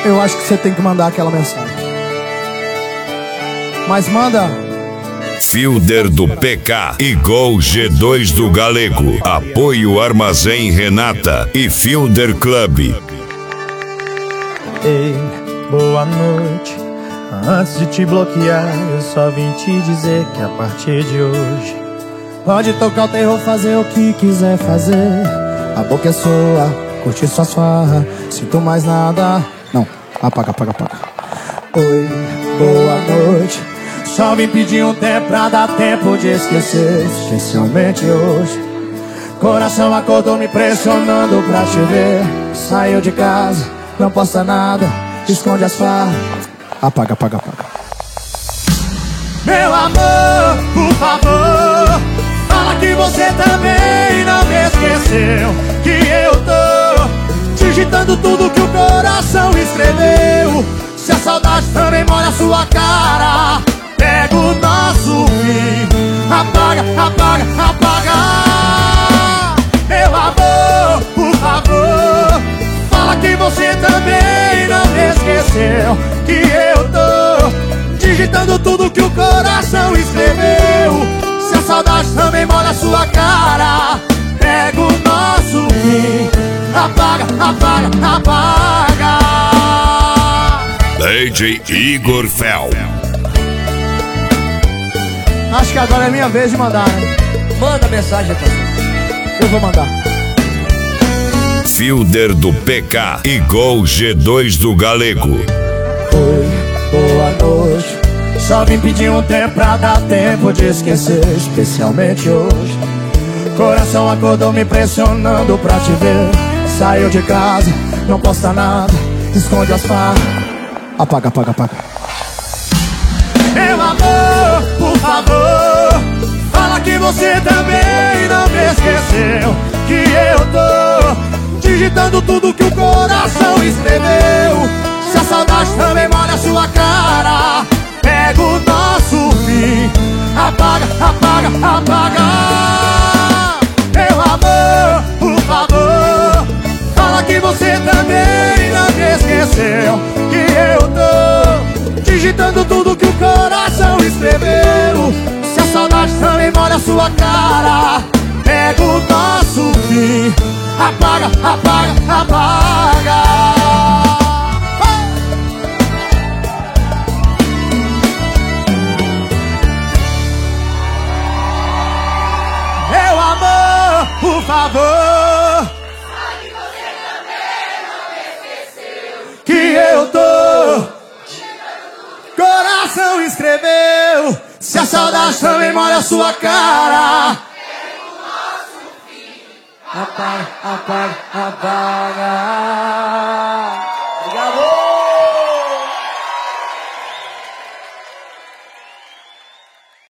eu acho que você tem que mandar aquela mensagem. Mas manda. Fielder do PK e Gol G2 do Galego. Apoio Armazém Renata e Fielder Club. Ei, boa noite. Antes de te bloquear, eu só vim te dizer que a partir de hoje pode tocar o terror, fazer o que quiser fazer. A boca é sua, curtir suas farras. Sinto mais nada. Não, apaga. Oi, boa noite. Só vim pedir um tempo pra dar tempo de esquecer, especialmente hoje. Coração acordou me pressionando pra te ver. Saiu de casa, não posta nada, esconde as farras. Apaga. Meu amor, por favor, fala que você também não me esqueceu. Que eu tô digitando tudo que o coração escreveu. Se a saudade também molha a sua cara, pega o nosso fim, apaga. Meu amor, por favor, fala que você também não me esqueceu. Que eu tô digitando tudo que o coração escreveu. Se a saudade também molha a sua cara, pega o nosso fim, apaga. DJ Igor Fel. Acho que agora é minha vez de mandar, né? Manda mensagem, cara. Eu vou mandar. Fielder do PK e Gol G2 do Galego. Oi, boa noite. Só vim pedir um tempo pra dar tempo de esquecer, especialmente hoje. Coração acordou me pressionando pra te ver. Saiu de casa, não posta nada, esconde as farras. Apaga. Meu amor, por favor, fala que você também não me esqueceu. Que eu tô digitando tudo que o coração escreveu. Se a saudade também molha a sua cara, pega o nosso fim, apaga. Meu amor, por favor, fala que você também não me esqueceu. Que eu tô digitando tudo que o coração escreveu. Se a saudade também molha a sua cara, pega o nosso fim, apaga. Meu amor, por favor, fala que você também não me esqueceu. Que eu tô coração escreveu. Se a saudade também molha a sua cara, pega o nosso fim, apaga.